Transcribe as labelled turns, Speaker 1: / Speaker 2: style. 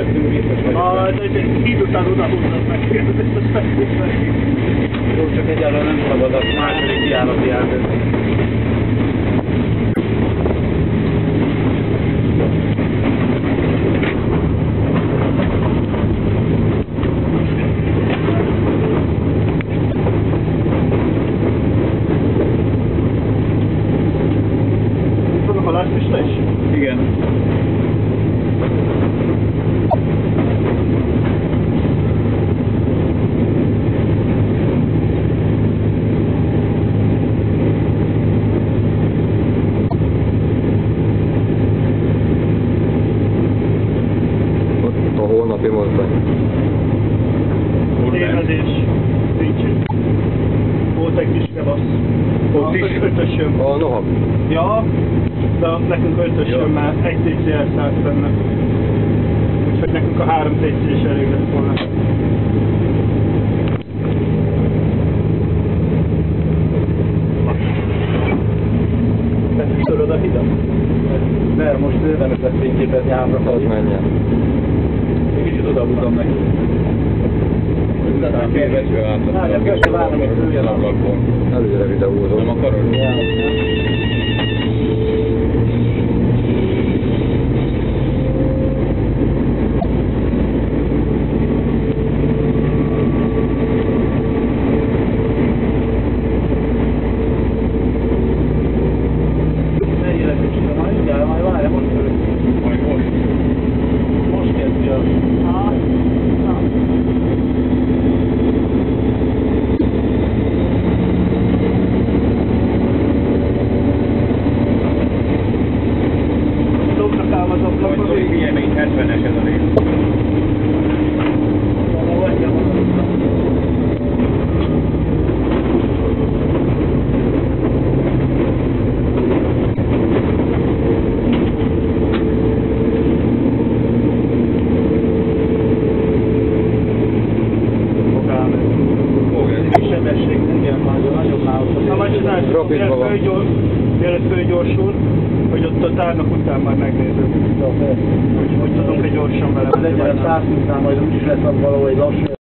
Speaker 1: vettünk biztos vagyok.
Speaker 2: Egy híd után odahúznak meg.
Speaker 1: Jó, csak egyáltalán nem szabad a második kiállati átvenni.
Speaker 2: Tudok a lászpista is?
Speaker 1: Igen.
Speaker 3: A holnapi mozdony.
Speaker 2: Tévedés. Nincs. Volt egy kis kevasz.
Speaker 1: Ott is?
Speaker 2: Ötösöm.
Speaker 3: A noha.
Speaker 2: Ja, de nekünk ötösöm már egy TC elszállt benne. Úgyhogy nekünk a 3 TC is elég lett volna. Tudod a hidat?
Speaker 1: Mert most nem lehet fényképezni hátra
Speaker 3: Az
Speaker 1: felé.
Speaker 3: menjen.
Speaker 1: Egy kicsit odahúzom neki. Várjál, kell se várnom, hogy üljen ablakból.
Speaker 3: Előre videózom.
Speaker 1: Nem akarod?
Speaker 2: Mennyire kicsit, majd várjál, most
Speaker 1: Most kezdi a...
Speaker 2: Dobra támadok,
Speaker 1: Hogy figyelj, még 70-es ez a rész.
Speaker 2: Mielőtt fölgyorsul, hogy ott a tárnak után már megnézed, hogy tudunk-e gyorsan vele
Speaker 1: Az egyen 120-nál majd úgyis lesz az valahogy lassú.